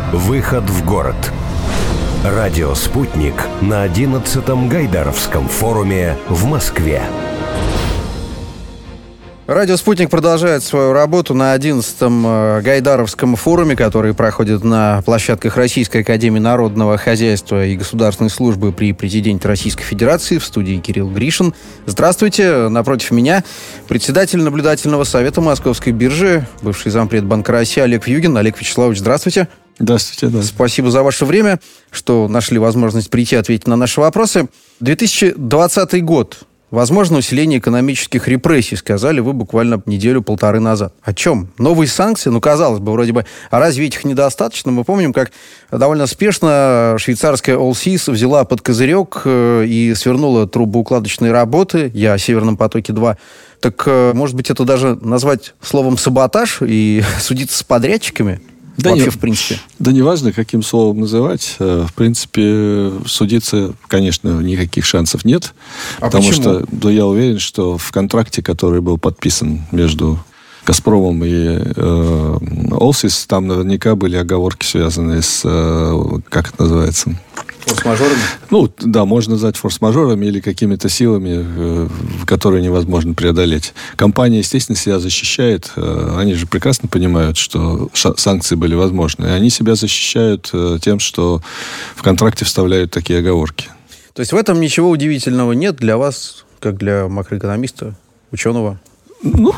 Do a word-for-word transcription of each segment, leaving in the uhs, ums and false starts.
Выход в город. Радио «Спутник» на одиннадцатом Гайдаровском форуме в Москве. Радио «Спутник» продолжает свою работу на одиннадцатом Гайдаровском форуме, который проходит на площадках Российской академии народного хозяйства и государственной службы при президенте Российской Федерации. В студии Кирилл Гришин. Здравствуйте. Напротив меня председатель наблюдательного совета Московской биржи, бывший зампред Банка России Олег Вьюгин. Олег Вячеславович, здравствуйте. Здравствуйте. Да. Спасибо за ваше время, что нашли возможность прийти ответить на наши вопросы. две тысячи двадцатый год. Возможно, усиление экономических репрессий, сказали вы буквально неделю-полторы назад. О чем? Новые санкции? Ну, казалось бы, вроде бы, а разве этих недостаточно? Мы помним, как довольно спешно швейцарская Allseas взяла под козырек и свернула трубоукладочные работы. Я о «Северном потоке-два». Так, может быть, это даже назвать словом «саботаж» и судиться с подрядчиками? Да Вообще, не, в принципе. Да не важно, каким словом называть. В принципе, судиться, конечно, никаких шансов нет. А потому почему? что да, я уверен, что в контракте, который был подписан между «Газпромом» и э, Allseas, там наверняка были оговорки, связанные с, э, как это называется... Форс-мажорами? Ну, да, можно назвать форс-мажорами или какими-то силами, э, которые невозможно преодолеть. Компания, естественно, себя защищает. Э, они же прекрасно понимают, что ша- санкции были возможны. И они себя защищают э, тем, что в контракте вставляют такие оговорки. То есть в этом ничего удивительного нет для вас, как для макроэкономиста, ученого? Ну,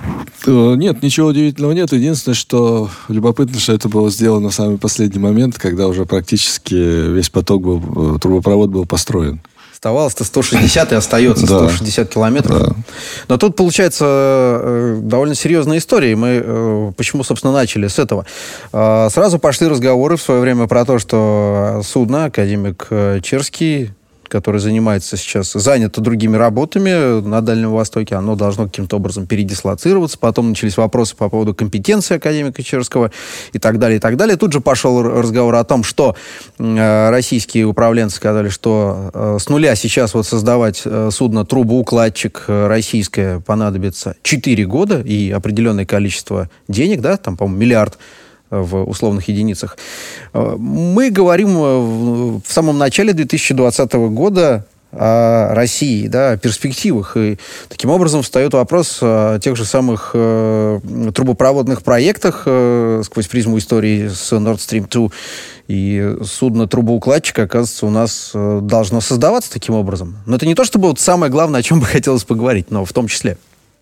нет, ничего удивительного нет. Единственное, что любопытно, что это было сделано в самый последний момент, когда уже практически весь поток был, трубопровод был построен. Оставалось-то сто шестьдесят и остается сто шестьдесят километров. Да. Но тут получается довольно серьезная история. И мы почему, собственно, начали с этого? Сразу пошли разговоры в свое время про то, что судно «Академик Черский», который занимается сейчас, занято другими работами на Дальнем Востоке, оно должно каким-то образом передислоцироваться. Потом начались вопросы по поводу компетенции академика Черского и так далее, и так далее. Тут же пошел разговор о том, что э, российские управленцы сказали, что э, с нуля сейчас вот создавать э, судно-трубоукладчик э, российское понадобится четыре года и определенное количество денег, да, там, по-моему, миллиард в условных единицах. Мы говорим в самом начале две тысячи двадцатого года о России, да, о перспективах. И таким образом встает вопрос о тех же самых э, трубопроводных проектах э, сквозь призму истории с Nord Stream два. И судно-трубоукладчик, оказывается, у нас э, должно создаваться таким образом. Но это не то, чтобы вот самое главное, о чем бы хотелось поговорить, но в том числе.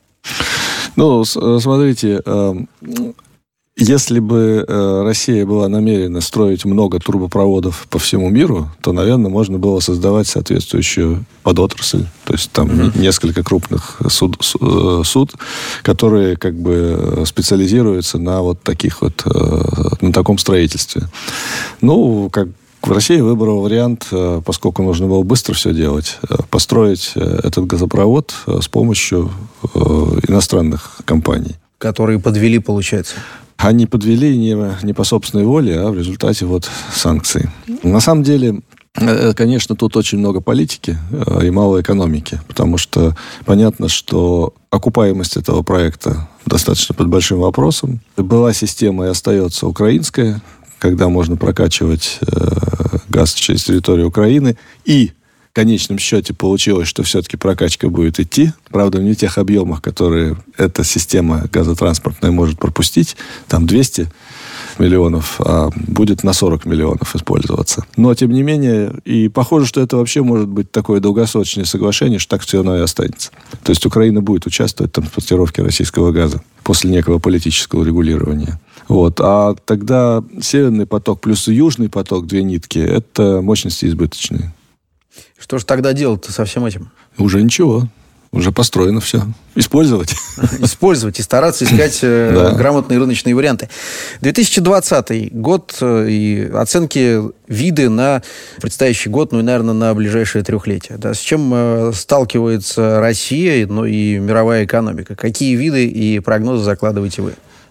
Ну, смотрите... Э... Если бы э, Россия была намерена строить много трубопроводов по всему миру, то, наверное, можно было создавать соответствующую подотрасль. То есть там mm-hmm. несколько крупных суд, суд, которые как бы специализируются на вот таких вот, э, на таком строительстве. Ну, как в России выбрал вариант, поскольку нужно было быстро все делать, построить этот газопровод с помощью э, иностранных компаний. Которые подвели, получается. Они подвели не, не по собственной воле, а в результате вот санкций. На самом деле, конечно, тут очень много политики и мало экономики, потому что понятно, что окупаемость этого проекта достаточно под большим вопросом. Была система и остается украинская, когда можно прокачивать газ через территорию Украины, и в конечном счете получилось, что все-таки прокачка будет идти. Правда, не в тех объемах, которые эта система газотранспортная может пропустить. Там двести миллионов, а будет на сорок миллионов использоваться. Но, тем не менее, и похоже, что это вообще может быть такое долгосрочное соглашение, что так все оно и останется. То есть Украина будет участвовать в транспортировке российского газа после некого политического регулирования. Вот. А тогда Северный поток плюс Южный поток, две нитки, это мощности избыточные. Что же тогда делать-то со всем этим? Уже ничего. Уже построено все. Использовать. Использовать и стараться искать да. грамотные рыночные варианты. две тысячи двадцатый год и оценки, виды на предстоящий год, ну и, наверное, на ближайшее трехлетие. Да, с чем сталкивается Россия, ну и мировая экономика? Какие виды и прогнозы закладываете вы?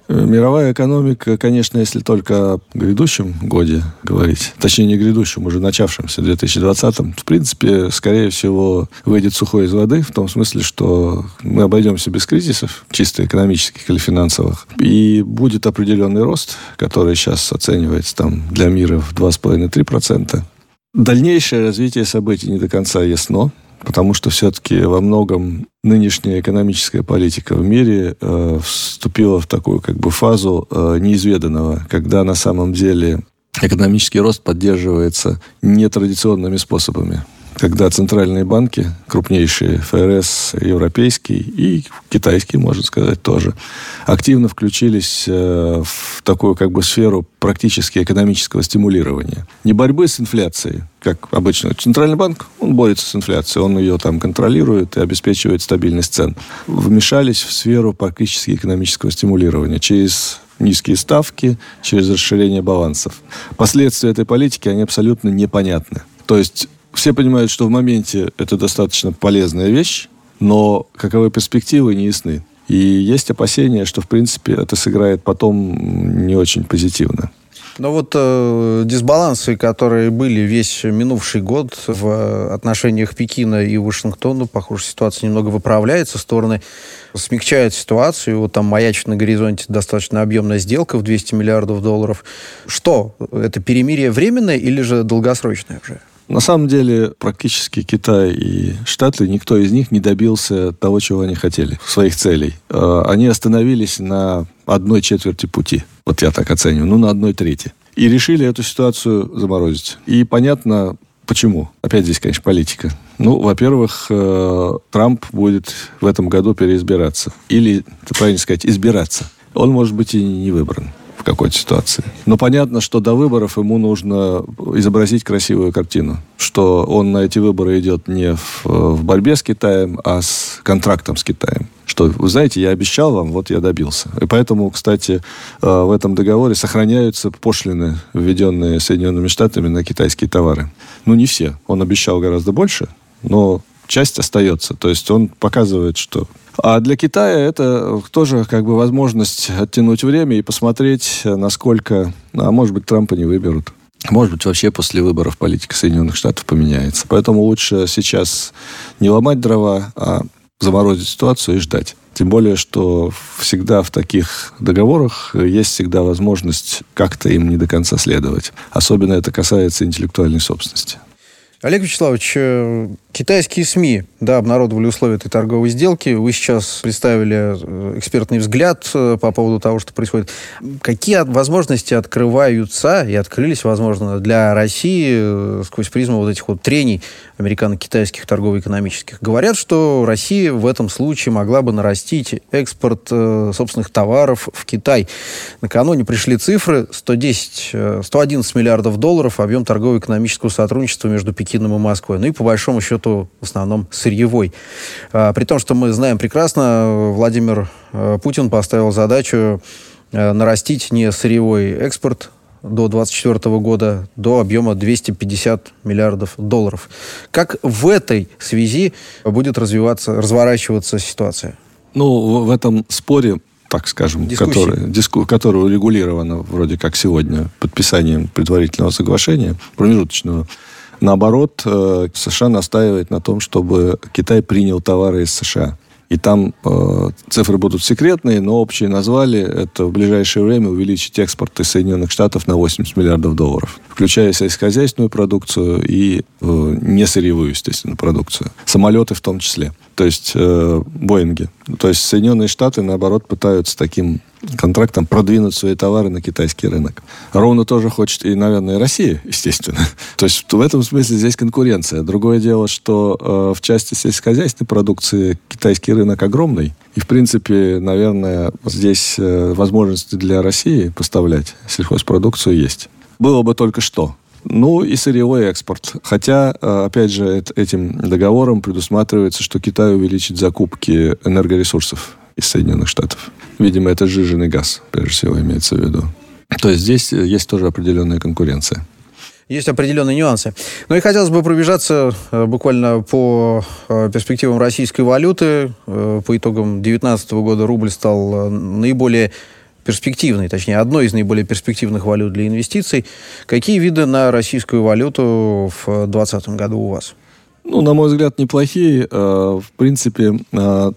Мировая экономика, конечно, если только о грядущем годе говорить, точнее, не грядущем, уже начавшемся в две тысячи двадцатом, в принципе, скорее всего, выйдет сухой из воды, в том смысле, что мы обойдемся без кризисов, чисто экономических или финансовых, и будет определенный рост, который сейчас оценивается там для мира в два с половиной - три процента. Дальнейшее развитие событий не до конца ясно, потому что все-таки во многом нынешняя экономическая политика в мире э, вступила в такую как бы фазу э, неизведанного, когда на самом деле экономический рост поддерживается нетрадиционными способами. Когда центральные банки, крупнейшие, эф эр эс, европейский и китайский, можно сказать, тоже, активно включились э, в такую как бы сферу практически экономического стимулирования. Не борьбы с инфляцией, как обычно. Центральный банк, он борется с инфляцией, он ее там контролирует и обеспечивает стабильность цен. Вмешались в сферу практически экономического стимулирования через низкие ставки, через расширение балансов. Последствия этой политики, они абсолютно непонятны. То есть все понимают, что в моменте это достаточно полезная вещь, но каковы перспективы, не ясны. И есть опасения, что, в принципе, это сыграет потом не очень позитивно. Но вот э, дисбалансы, которые были весь минувший год в отношениях Пекина и Вашингтона, похоже, ситуация немного выправляется, стороны смягчают ситуацию, вот там маячит на горизонте достаточно объемная сделка в двести миллиардов долларов. Что? Это перемирие временное или же долгосрочное уже? На самом деле, практически Китай и Штаты, никто из них не добился того, чего они хотели, своих целей. Они остановились на одной четверти пути. Вот я так оцениваю. Ну, на одной трети. И решили эту ситуацию заморозить. И понятно, почему. Опять здесь, конечно, политика. Ну, во-первых, Трамп будет в этом году переизбираться. Или, правильно сказать, избираться. Он, может быть, и не выбран в какой-то ситуации. Но понятно, что до выборов ему нужно изобразить красивую картину. Что он на эти выборы идет не в, в борьбе с Китаем, а с контрактом с Китаем. Что, вы знаете, я обещал вам, вот я добился. И поэтому, кстати, в этом договоре сохраняются пошлины, введенные Соединенными Штатами на китайские товары. Ну, не все. Он обещал гораздо больше, но часть остается. То есть он показывает, что... А для Китая это тоже как бы возможность оттянуть время и посмотреть, насколько... А может быть, Трампа не выберут. Может быть, вообще после выборов политика Соединенных Штатов поменяется. Поэтому лучше сейчас не ломать дрова, а заморозить ситуацию и ждать. Тем более, что всегда в таких договорах есть всегда возможность как-то им не до конца следовать. Особенно это касается интеллектуальной собственности. Олег Вячеславович, китайские СМИ, да, обнародовали условия этой торговой сделки. Вы сейчас представили экспертный взгляд по поводу того, что происходит. Какие возможности открываются и открылись, возможно, для России сквозь призму вот этих вот трений американо-китайских торгово-экономических? Говорят, что Россия в этом случае могла бы нарастить экспорт собственных товаров в Китай. Накануне пришли цифры: сто десять, сто одиннадцать миллиардов долларов объем торгово-экономического сотрудничества между Пекином и Москвой. Ну и по большому счету в основном сырьевой. А, при том, что мы знаем прекрасно, Владимир а, Путин поставил задачу а, нарастить не сырьевой экспорт до двадцать четвёртого года до объема двести пятьдесят миллиардов долларов. Как в этой связи будет развиваться, разворачиваться ситуация? Ну, в этом споре, так скажем, который, диску, который урегулировано вроде как сегодня подписанием предварительного соглашения, промежуточного, наоборот, США настаивает на том, чтобы Китай принял товары из США. И там э, цифры будут секретные, но общие назвали это в ближайшее время увеличить экспорт из Соединенных Штатов на восемьдесят миллиардов долларов, включая сельскохозяйственную продукцию и э, несырьевую, естественно, продукцию. Самолеты в том числе. То есть э, Боинги. То есть Соединенные Штаты, наоборот, пытаются таким контрактом продвинуть свои товары на китайский рынок. Ровно тоже хочет и, наверное, Россия, естественно. То есть в этом смысле здесь конкуренция. Другое дело, что э, в части сельскохозяйственной продукции китайский рынок огромный. И, в принципе, наверное, здесь э, возможности для России поставлять сельхозпродукцию есть. Было бы только что. Ну и сырьевой экспорт. Хотя, опять же, этим договором предусматривается, что Китай увеличит закупки энергоресурсов из Соединенных Штатов. Видимо, это сжиженный газ, прежде всего, имеется в виду. То есть здесь есть тоже определенная конкуренция. Есть определенные нюансы. Ну и хотелось бы пробежаться э, буквально по э, перспективам российской валюты. Э, по итогам две тысячи девятнадцатого года рубль стал э, наиболее перспективной, точнее, одной из наиболее перспективных валют для инвестиций. Какие виды на российскую валюту в двадцатом году у вас? Ну, на мой взгляд, неплохие. В принципе, то,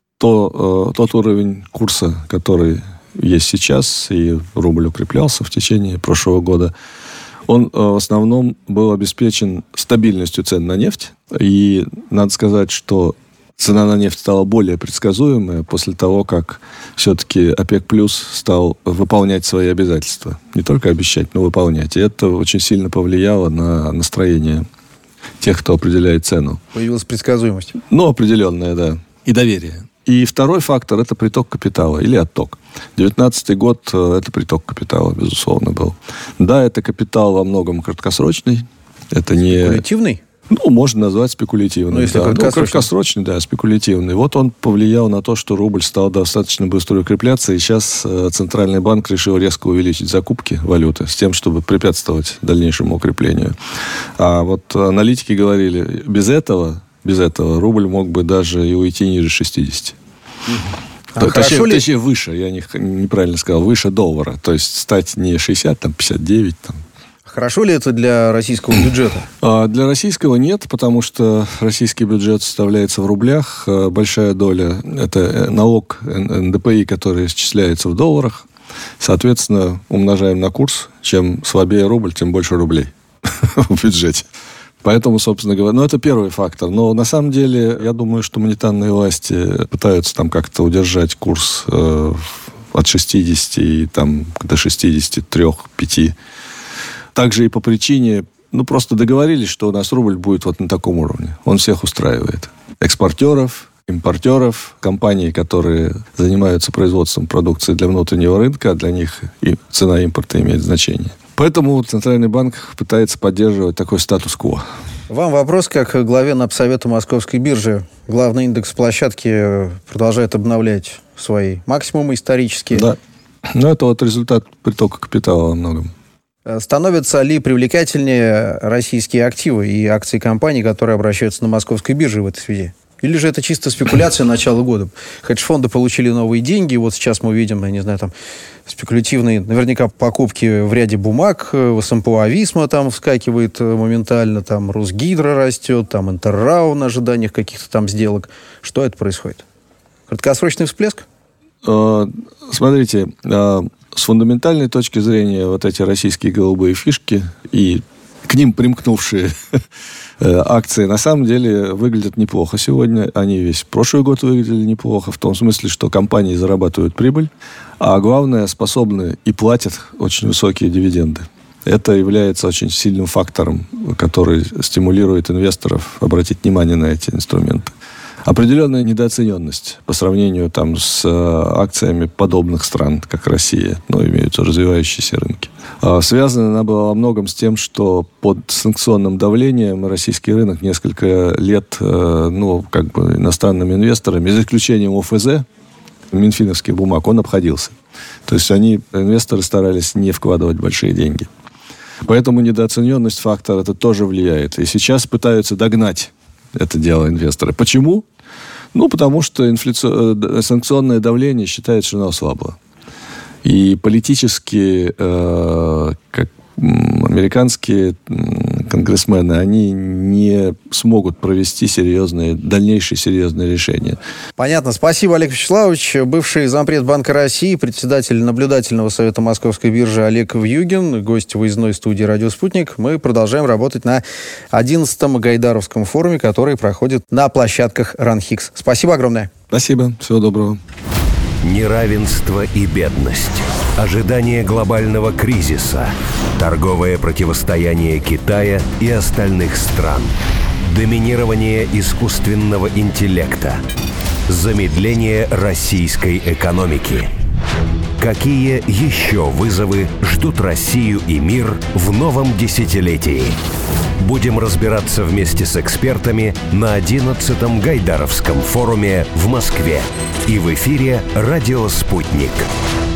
тот уровень курса, который есть сейчас, и рубль укреплялся в течение прошлого года, он в основном был обеспечен стабильностью цен на нефть. И надо сказать, что цена на нефть стала более предсказуемая после того, как все-таки ОПЕК плюс стал выполнять свои обязательства. Не только обещать, но выполнять. И это очень сильно повлияло на настроение тех, кто определяет цену. Появилась предсказуемость. Ну, определенная, да. И доверие. И второй фактор – это приток капитала или отток. девятнадцатый год – это приток капитала, безусловно, был. Да, это капитал во многом краткосрочный. Это не... Спекулятивный? Ну, можно назвать спекулятивным. Ну, если да. краткосрочный. Ну, краткосрочный, да, спекулятивный. Вот он повлиял на то, что рубль стал достаточно быстро укрепляться, и сейчас Центральный банк решил резко увеличить закупки валюты с тем, чтобы препятствовать дальнейшему укреплению. А вот аналитики говорили, без этого, без этого рубль мог бы даже и уйти ниже шестидесяти. А То, точнее, ли... точнее, выше, я не, неправильно сказал, выше доллара. То есть стать не шестьдесят, там, пятьдесят девять, там. Хорошо ли это для российского бюджета? А для российского нет, потому что российский бюджет составляется в рублях. Большая доля – это налог эн дэ пэ и, который исчисляется в долларах. Соответственно, умножаем на курс. Чем слабее рубль, тем больше рублей в бюджете. Поэтому, собственно говоря, ну, это первый фактор. Но на самом деле, я думаю, что монетарные власти пытаются там как-то удержать курс э, от шестидесяти там, до шестидесяти трёх - пяти. Также и по причине, ну, просто договорились, что у нас рубль будет вот на таком уровне. Он всех устраивает. Экспортеров, импортеров, компаний, которые занимаются производством продукции для внутреннего рынка, а для них и цена импорта имеет значение. Поэтому Центральный банк пытается поддерживать такой статус-кво. Вам вопрос, как главе Напсовета Московской биржи. Главный индекс площадки продолжает обновлять свои максимумы исторические. Да. Но это вот результат притока капитала во многом. Становятся ли привлекательнее российские активы и акции компаний, которые обращаются на московской бирже в этой связи? Или же это чисто спекуляция начала года? Хедж-фонды получили новые деньги, вот сейчас мы видим, я не знаю, там спекулятивные, наверняка, покупки в ряде бумаг, в эс эм пэ Ависма там вскакивает моментально, там Росгидро растет, там Интеррау на ожиданиях каких-то там сделок. Что это происходит? Краткосрочный всплеск? Смотрите, с фундаментальной точки зрения вот эти российские голубые фишки и к ним примкнувшие акции на самом деле выглядят неплохо сегодня. Они весь прошлый год выглядели неплохо, в том смысле, что компании зарабатывают прибыль, а главное, способны и платят очень высокие дивиденды. Это является очень сильным фактором, который стимулирует инвесторов обратить внимание на эти инструменты. Определенная недооцененность по сравнению там, с акциями подобных стран, как Россия, ну, имеются развивающиеся рынки. Связана она была во многом с тем, что под санкционным давлением российский рынок несколько лет, ну, как бы иностранными инвесторами, за исключением о эф зэ, минфиновских бумаг, он обходился. То есть они, инвесторы, старались не вкладывать большие деньги. Поэтому недооцененность фактора это тоже влияет. И сейчас пытаются догнать это дело инвесторы. Почему? Ну, потому что инфляци... санкционное давление считает, что оно ослабло. И политически, э, как американские конгрессмены, они не смогут провести серьезные, дальнейшие серьезные решения. Понятно. Спасибо, Олег Вячеславович. Бывший зампред Банка России, председатель наблюдательного совета Московской биржи Олег Вьюгин, гость выездной студии «Радио Спутник». Мы продолжаем работать на одиннадцатом Гайдаровском форуме, который проходит на площадках РАНХИКС. Спасибо огромное. Спасибо. Всего доброго. Неравенство и бедность, ожидание глобального кризиса, торговое противостояние Китая и остальных стран, доминирование искусственного интеллекта, замедление российской экономики. Какие еще вызовы ждут Россию и мир в новом десятилетии? Будем разбираться вместе с экспертами на одиннадцатом Гайдаровском форуме в Москве и в эфире «Радио Спутник».